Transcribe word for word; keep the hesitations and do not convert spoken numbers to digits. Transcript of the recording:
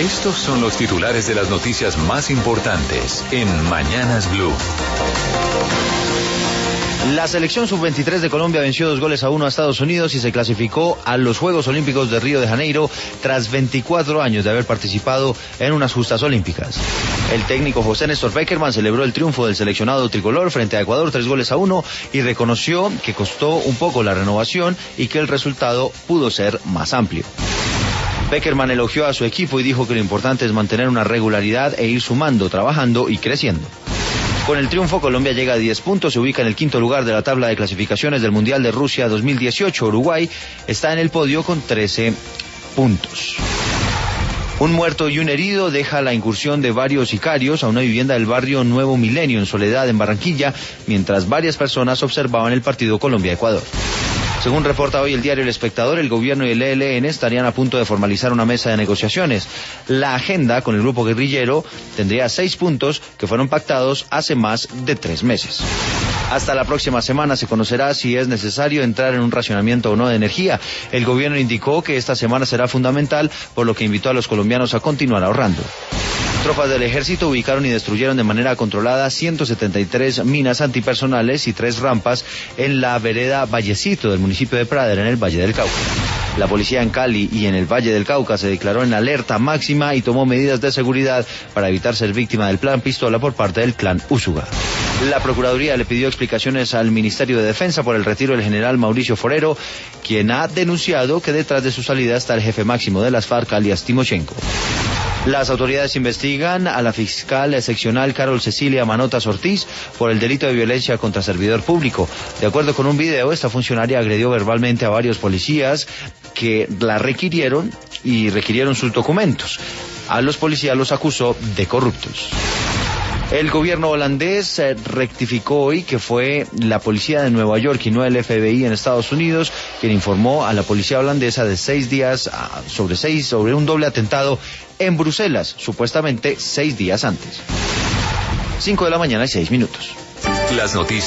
Estos son los titulares de las noticias más importantes en Mañanas Blue. La selección sub veintitrés de Colombia venció dos goles a uno a Estados Unidos y se clasificó a los Juegos Olímpicos de Río de Janeiro tras veinticuatro años de haber participado en unas justas olímpicas. El técnico José Néstor Pekerman celebró el triunfo del seleccionado tricolor frente a Ecuador tres goles a uno y reconoció que costó un poco la renovación y que el resultado pudo ser más amplio. Pekerman elogió a su equipo y dijo que lo importante es mantener una regularidad e ir sumando, trabajando y creciendo. Con el triunfo, Colombia llega a diez puntos, se ubica en el quinto lugar de la tabla de clasificaciones del Mundial de Rusia dos mil dieciocho. Uruguay está en el podio con trece puntos. Un muerto y un herido deja la incursión de varios sicarios a una vivienda del barrio Nuevo Milenio en Soledad, en Barranquilla, mientras varias personas observaban el partido Colombia-Ecuador. Según reporta hoy el diario El Espectador, el gobierno y el E L N estarían a punto de formalizar una mesa de negociaciones. La agenda con el grupo guerrillero tendría seis puntos que fueron pactados hace más de tres meses. Hasta la próxima semana se conocerá si es necesario entrar en un racionamiento o no de energía. El gobierno indicó que esta semana será fundamental, por lo que invitó a los colombianos a continuar ahorrando. Tropas del ejército ubicaron y destruyeron de manera controlada ciento setenta y tres minas antipersonales y tres rampas en la vereda Vallecito del municipio de Pradera, en el Valle del Cauca. La policía en Cali y en el Valle del Cauca se declaró en alerta máxima y tomó medidas de seguridad para evitar ser víctima del plan Pistola por parte del clan Úsuga. La Procuraduría le pidió explicaciones al Ministerio de Defensa por el retiro del general Mauricio Forero, quien ha denunciado que detrás de su salida está el jefe máximo de las FARC, alias Timochenko. Las autoridades investigan a la fiscal seccional Carol Cecilia Manotas Ortiz por el delito de violencia contra servidor público. De acuerdo con un video, esta funcionaria agredió verbalmente a varios policías que la requirieron y requirieron sus documentos. A los policías los acusó de corruptos. El gobierno holandés eh, rectificó hoy que fue la policía de Nueva York y no el F B I en Estados Unidos quien informó a la policía holandesa de seis días ah, sobre seis sobre un doble atentado en Bruselas, supuestamente seis días antes. Cinco de la mañana y seis minutos. Las noticias.